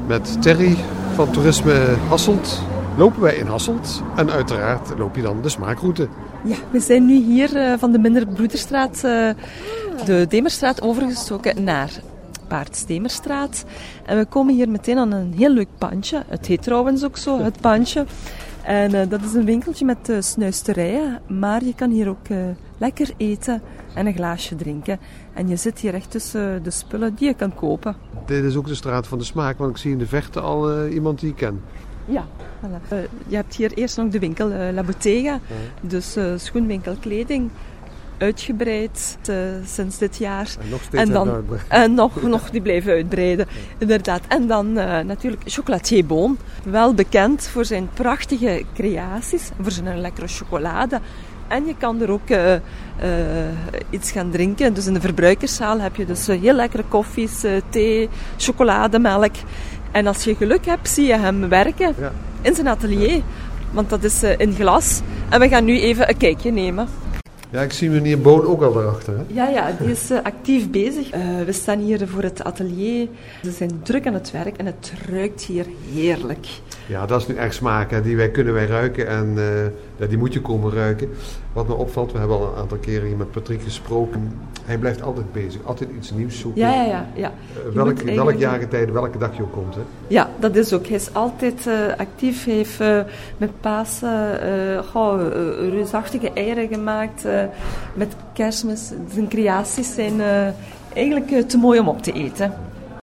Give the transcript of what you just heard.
Met Terry van Toerisme Hasselt lopen wij in Hasselt. En uiteraard loop je dan de smaakroute. Ja, we zijn nu hier van de Minderbroederstraat, de Demerstraat, overgestoken naar Paardsdemerstraat. En we komen hier meteen aan een heel leuk pandje. Het heet trouwens ook zo, het pandje. En dat is een winkeltje met snuisterijen, maar je kan hier ook lekker eten en een glaasje drinken. En je zit hier echt tussen de spullen die je kan kopen. Dit is ook de straat van de smaak, want ik zie in de verte al iemand die ik ken. Ja, voilà. Je hebt hier eerst nog de winkel La Bottega, dus schoenwinkel, kleding. Uitgebreid sinds dit jaar. En nog steeds en nog die blijven uitbreiden, inderdaad. En dan natuurlijk Chocolatier Boon, wel bekend voor zijn prachtige creaties, voor zijn lekkere chocolade. En je kan er ook iets gaan drinken. Dus in de verbruikerszaal heb je dus heel lekkere koffies, thee, chocolademelk. En als je geluk hebt, zie je hem werken in zijn atelier. Want dat is in glas. En we gaan nu even een kijkje nemen. Ja, ik zie meneer Boon ook al daarachter. Hè? Ja, die is actief bezig. We staan hier voor het atelier. Ze zijn druk aan het werk en het ruikt hier heerlijk. Ja, dat is nu echt smaak. Hè. Die kunnen wij ruiken en die moet je komen ruiken. Wat me opvalt, we hebben al een aantal keren hier met Patrick gesproken. Hij blijft altijd bezig, altijd iets nieuws zoeken. Ja. Welk jaargetijde, welke dag je ook komt. Hè? Ja, dat is ook. Hij is altijd actief. Hij heeft met Pasen reusachtige eieren gemaakt. Met Kerstmis. Zijn creaties zijn eigenlijk te mooi om op te eten.